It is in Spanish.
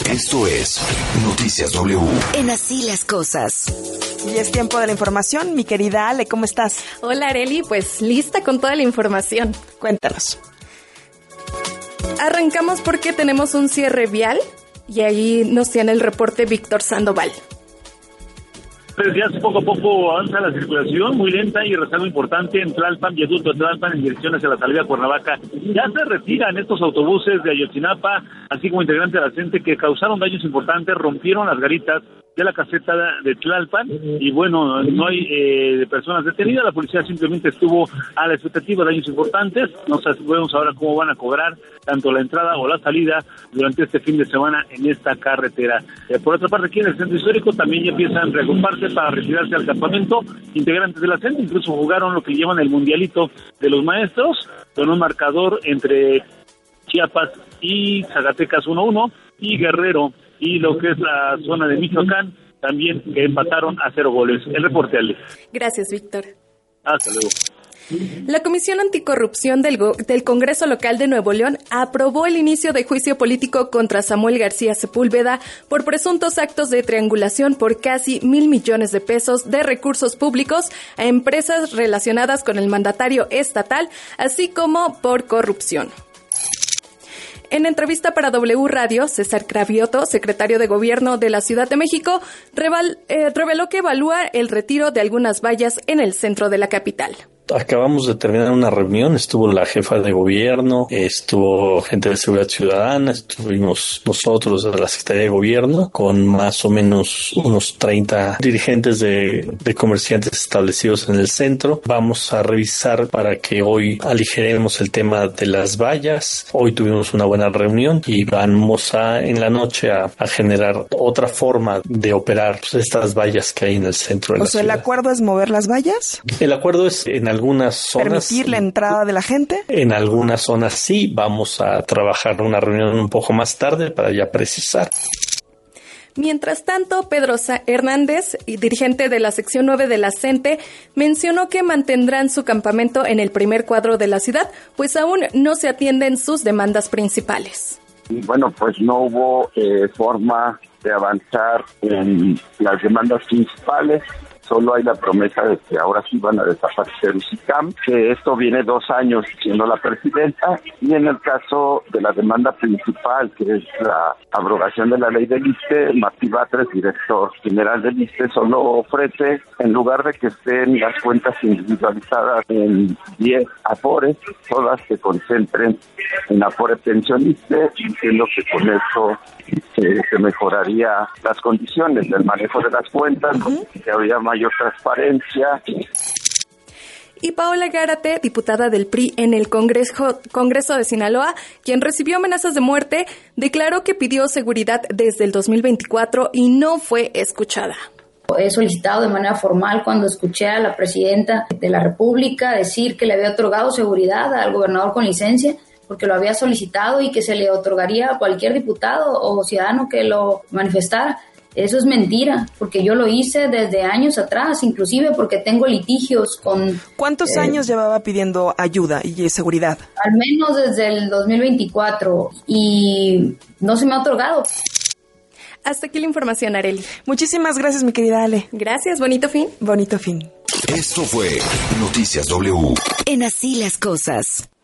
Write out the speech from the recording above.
Esto es Noticias W. En Así las Cosas. Y es tiempo de la información. Mi querida Ale, ¿cómo estás? Hola Areli, pues lista con toda la información. Cuéntanos. Arrancamos porque tenemos un cierre vial y ahí nos tiene el reporte Víctor Sandoval. Pues ya poco a poco avanza la circulación, muy lenta y rezago importante en Tlalpan, viaducto de Tlalpan en dirección hacia la salida a Cuernavaca. Ya se retiran estos autobuses de Ayotzinapa, así como integrantes de la CENTE que causaron daños importantes, rompieron las garitas de la caseta de Tlalpan y bueno, no hay personas detenidas, la policía simplemente estuvo a la expectativa de daños importantes. No sabemos ahora cómo van a cobrar tanto la entrada o la salida durante este fin de semana en esta carretera. Por otra parte, aquí en el centro histórico también ya empiezan a reagruparse para retirarse al campamento integrantes de la CENTE, incluso jugaron lo que llaman el mundialito de los maestros, con un marcador entre Chiapas y Zacatecas 1-1 y Guerrero y lo que es la zona de Michoacán también que empataron a 0 goles. El reporte, Ale. Gracias, Víctor. Hasta luego. La Comisión Anticorrupción del Congreso Local de Nuevo León aprobó el inicio de juicio político contra Samuel García Sepúlveda por presuntos actos de triangulación por casi 1,000 millones de pesos de recursos públicos a empresas relacionadas con el mandatario estatal, así como por corrupción. En entrevista para W Radio, César Cravioto, secretario de Gobierno de la Ciudad de México, reveló que evalúa el retiro de algunas vallas en el centro de la capital. Acabamos de terminar una reunión, estuvo la jefa de gobierno, estuvo gente de seguridad ciudadana, estuvimos nosotros de la Secretaría de Gobierno con más o menos unos 30 dirigentes de comerciantes establecidos en el centro. Vamos a revisar para que hoy aligeremos el tema de las vallas. Hoy tuvimos una buena reunión y vamos en la noche a generar otra forma de operar estas vallas que hay en el centro de la ciudad. ¿El acuerdo es mover las vallas? El acuerdo es en algunas zonas. ¿Permitir la entrada de la gente? En algunas zonas sí. Vamos a trabajar una reunión un poco más tarde para ya precisar. Mientras tanto, Pedro Hernández, dirigente de la sección 9 de la CENTE, mencionó que mantendrán su campamento en el primer cuadro de la ciudad, pues aún no se atienden sus demandas principales. Bueno, pues no hubo forma de avanzar en las demandas principales. Solo hay la promesa de que ahora sí van a desaparecer UCICAM, que esto viene 2 años siendo la presidenta, y en el caso de la demanda principal, que es la abrogación de la ley del ISSSTE, Martí Batres, director general del ISSSTE, solo ofrece, en lugar de que estén las cuentas individualizadas en 10 afores, todas se concentren en afore pensionista, diciendo que con eso se mejoraría las condiciones del manejo de las cuentas, que habría mayor transparencia. Y Paola Gárate, diputada del PRI en el Congreso de Sinaloa, quien recibió amenazas de muerte, declaró que pidió seguridad desde el 2024 y no fue escuchada. He solicitado de manera formal cuando escuché a la presidenta de la República decir que le había otorgado seguridad al gobernador con licencia, porque lo había solicitado y que se le otorgaría a cualquier diputado o ciudadano que lo manifestara. Eso es mentira, porque yo lo hice desde años atrás, inclusive porque tengo litigios con... ¿Cuántos años llevaba pidiendo ayuda y seguridad? Al menos desde el 2024 y no se me ha otorgado. Hasta aquí la información, Areli. Muchísimas gracias, mi querida Ale. Gracias, bonito fin. Bonito fin. Esto fue Noticias W. En Así las Cosas.